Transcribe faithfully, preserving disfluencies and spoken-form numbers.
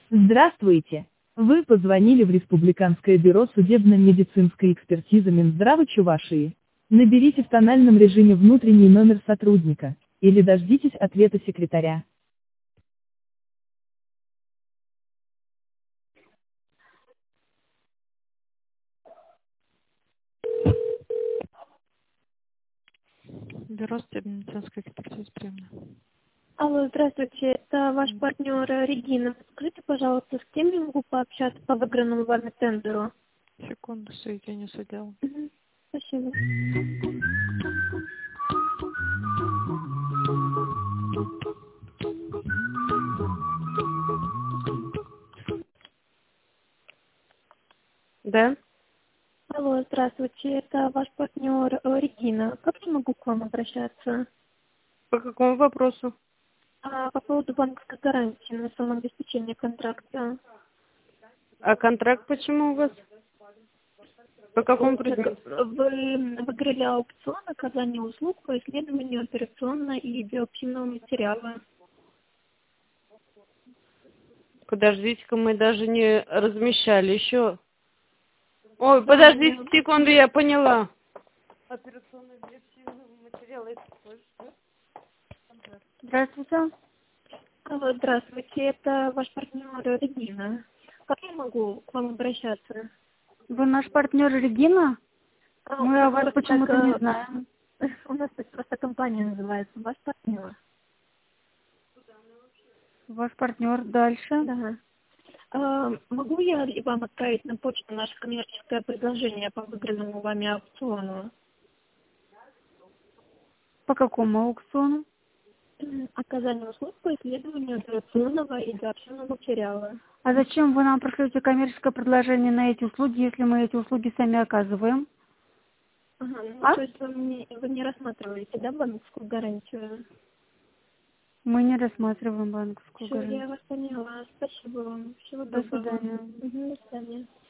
Здравствуйте! Вы позвонили в Республиканское бюро судебно-медицинской экспертизы Минздрава Чувашии. Наберите в тональном режиме внутренний номер сотрудника, или дождитесь ответа секретаря. Бюро судебно-медицинской экспертизы приемная. Алло, здравствуйте, это ваш партнер э, Регина. Скажите, пожалуйста, с кем я могу пообщаться по выигранному вами тендеру? Секунду, соединение с отделом. Мгм. Спасибо. Да? Алло, здравствуйте, это ваш партнер э, Регина. Как я могу к вам обращаться? По какому вопросу? А, по поводу банковской гарантии на самообеспечение контракта. А контракт почему у вас? По какому Вот, предмету? э, Вы выиграли аукцион оказания услуг по исследованию операционного и биоактивного материала. Подождите-ка, мы даже не размещали еще. Ой, Да, подождите я- секунду, я поняла. Операционный биоактивный материал, это что? Здравствуйте. Алло, здравствуйте, это ваш партнер Регина. Как я могу к вам обращаться? Вы наш партнер Регина? А, у Мы нас о вас просто почему-то так, не э, знаем. у нас так просто компания называется, ваш партнер. Ваш партнер дальше. Да. А, могу я ли вам отправить на почту наше коммерческое предложение по выигранному вами аукциону? По какому аукциону? М, Оказание услуг по исследованию операционного и биоактивного материала. А зачем вы нам пришлете коммерческое предложение на эти услуги, если мы эти услуги сами оказываем? Ага, ну А? то есть вы, мне, вы не рассматриваете, да, банковскую гарантию? Мы не рассматриваем банковскую Все, я гарантию. вас поняла. Спасибо вам. Всего До доброго. свидания. Мгм, до свидания.